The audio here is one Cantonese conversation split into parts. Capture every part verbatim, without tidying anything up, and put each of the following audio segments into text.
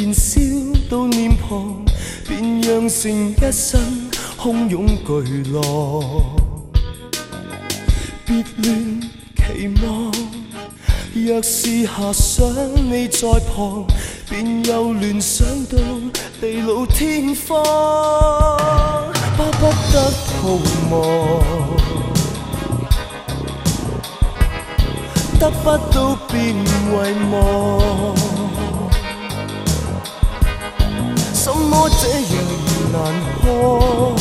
燃烧到臉龐，便釀成一身洶湧巨浪。別亂期望，若是遐想你在旁，便又聯想到地老天荒，巴不得逃亡，得不到便遺忘。什麼這樣難看，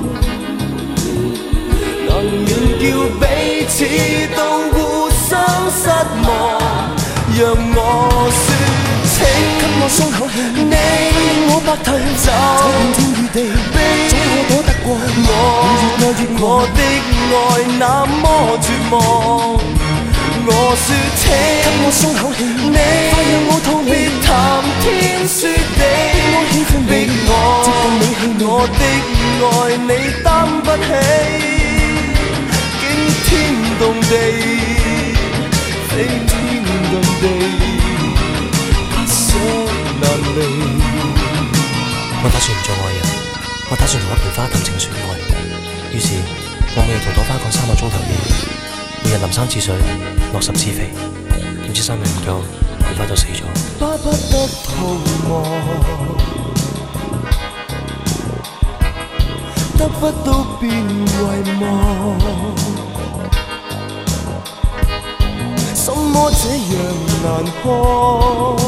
能免叫彼此都互相失望。讓我說請給我鬆口氣，你我白頭走遍天與地，總可躲得過我。越愛越我的愛那麼絕望。我說請給我鬆口氣，你快讓我逃避談天說地，逼我喜歡逼我接近你氣我的愛你擔不起，驚天動地，飛天遁地，不捨難離。 我打算唔做愛人，我打算同一盆花談情說愛。於是我每日同朵花講三個鐘頭嘢。每日淋三次水，落十次肥，點知三日唔夠，盆花就死咗。 巴不得逃亡，得不到便遺忘。什麼這樣難看，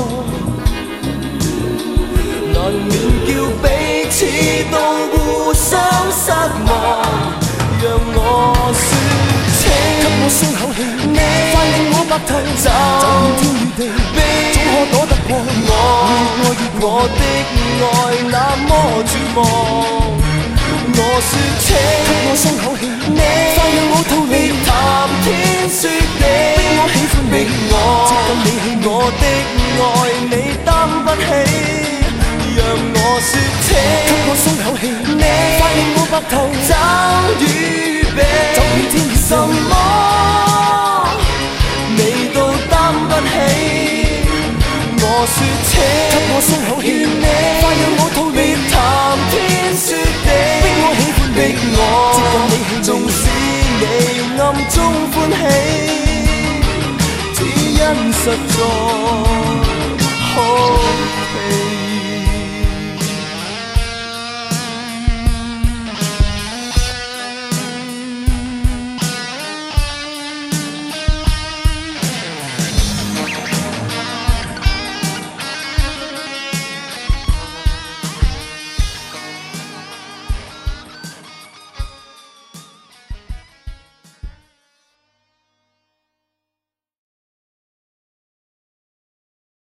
難免叫彼此都互相失望。讓我說請給我鬆口氣，你快令我白頭走遍天與地，總可躲得過我。越愛越我的愛那麼絕望。我說請給我鬆口氣，你快讓我逃離談天說地，逼我喜歡逼我接近你氣我的愛你擔不起。讓我說請給我鬆口氣，你快令我白頭找與比，走遍天與什麼你都擔不起。我說請給我鬆口氣，你快讓我逃離談天說地，逼我喜歡逼我接近你氣，縱使你暗中歡喜，只因實在可